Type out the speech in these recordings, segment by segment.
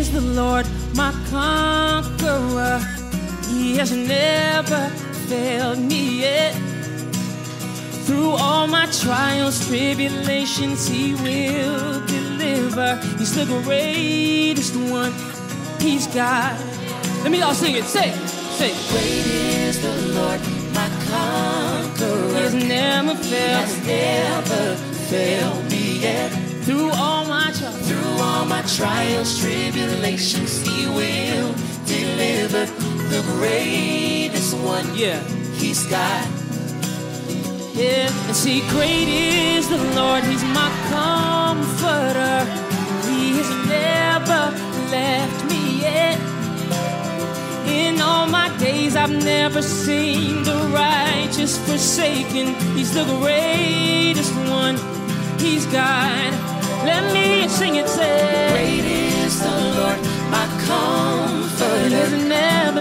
is the Lord, my conqueror. He has never failed me yet. Through all my trials, tribulations, He will deliver. He's the greatest one. He's God. Let me all sing it. Say. Great is the Lord, my conqueror. He has never failed. He has never failed me yet. Through all my trials, tribulations, He will deliver. The greatest one. Yeah. He's God. Yeah, and see, great is the Lord, He's my comforter. He has never left me yet. In all my days, I've never seen the righteous forsaken. He's the greatest one. He's God. Let me sing it, say. Great is the Lord, my comforter. He has never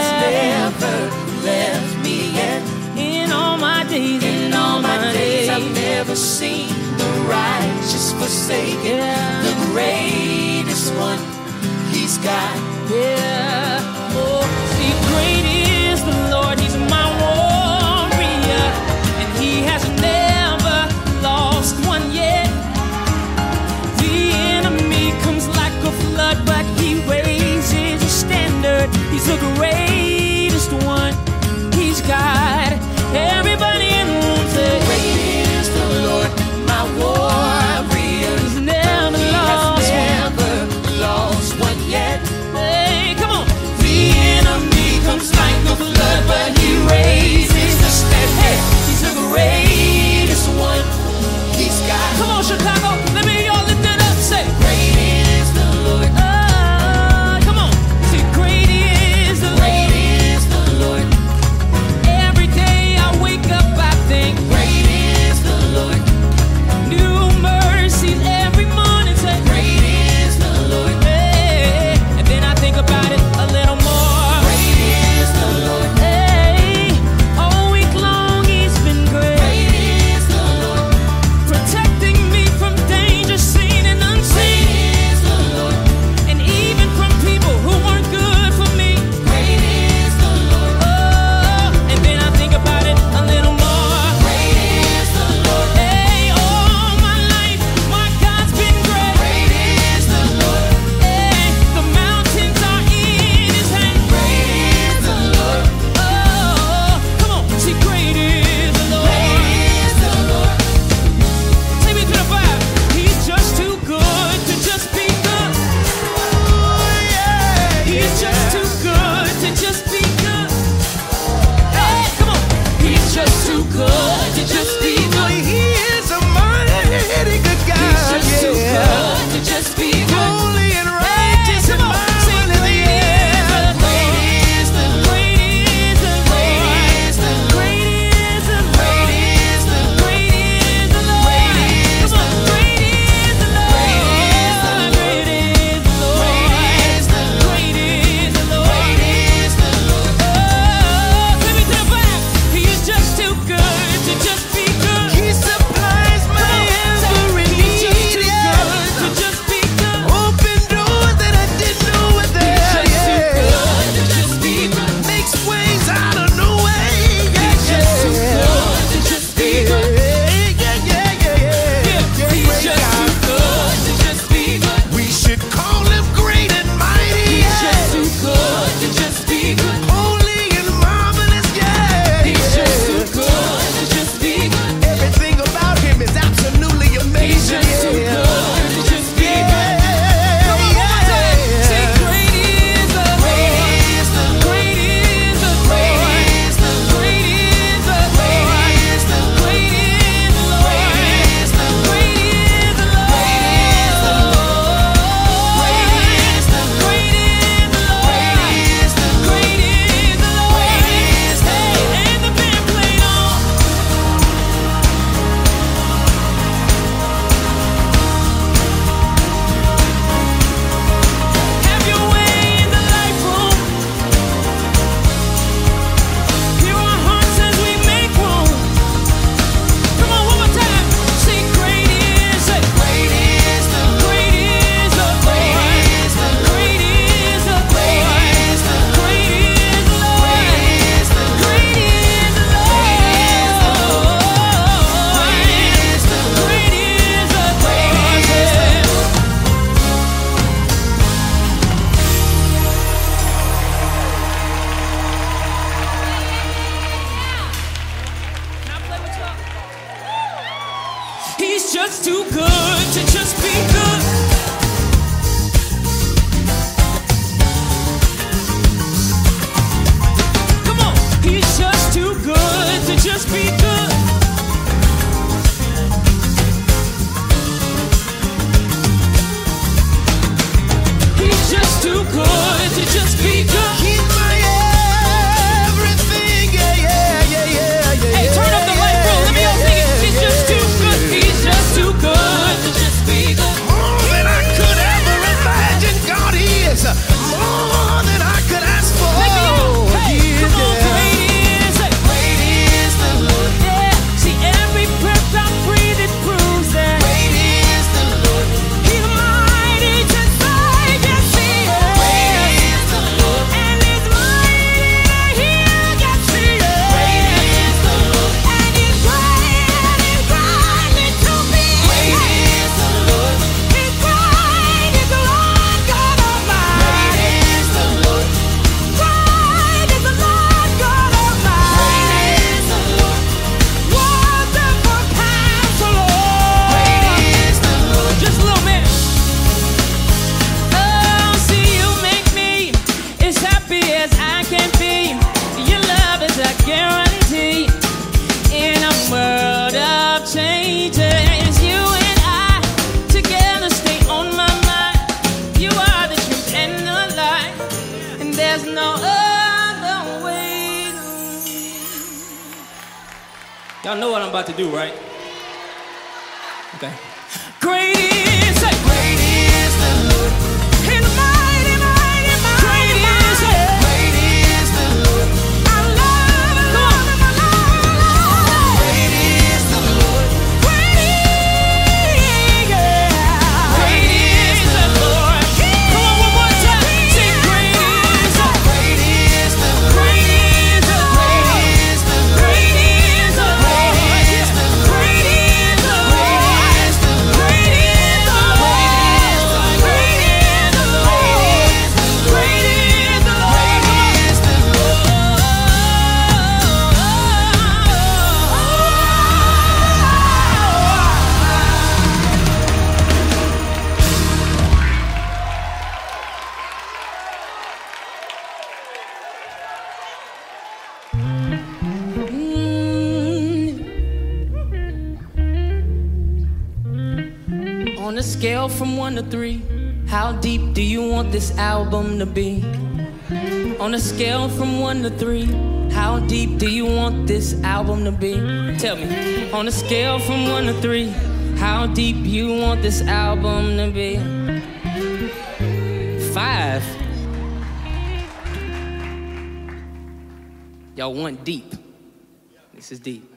left me yet. In all my days, I've never seen the righteous forsaken. Yeah. The greatest one, He's God. Yeah. Oh, see, great is the Lord. He's my warrior, and He has never lost one yet. The enemy comes like a flood, but He raises a standard. He's the greatest one. He's God. Everybody in the room say, great is the Lord, my warrior. He's never lost one. Never lost one yet. Hey, come on. The just too good to just be good. Come on, he's just too good to just be good. He's just too good to just be good. He's my everything. Hey, turn up the light, bro. Let me all sing it. He's just too good. He's just too good to just be good. More than I could ever imagine, God is. More than I could ask for. Make me out. Hey, come on, great is it. Great is the Lord. Yeah, see every breath I breathe, it proves that. Great is the Lord. He's mighty to save, yes he is. Great is the Lord. And he's mighty to heal, yes he is. Great is the Lord. And he's great to be. Great is the Lord. He's great, he's the Lord God Almighty. Great is the Lord. Great is the Lord God Almighty. Great is the Lord. Wonderful Counselor. Great is the Lord. Just a little bit. Oh, see you make me as happy as I can be. Your love is a guarantee in a world of changes. You and I together stay on my mind. You are the truth and the light, and there's no other way. Y'all know what I'm about to do, right? Okay. Great is it. Great is the Lord. He's mighty, mighty, mighty. Great is it. Great is the Lord. I love him, love him, I love him. Great is the Lord. Great is, yeah. Great is the Lord. Come on, one more time. Say great is it. Great is the Lord. Great is the Lord. Great is the Lord. Great is the Lord. Great is the Lord. Great is the Lord. Great is the Lord. Great is the Lord. Great is the Lord. Great is the Lord. Great is the Lord. On a scale from 1 to 3, how deep do you want this album to be? On a scale from 1 to 3, how deep do you want this album to be? Tell me. On a scale from 1 to 3, how deep you want this album to be? 5. Y'all want deep. This is deep.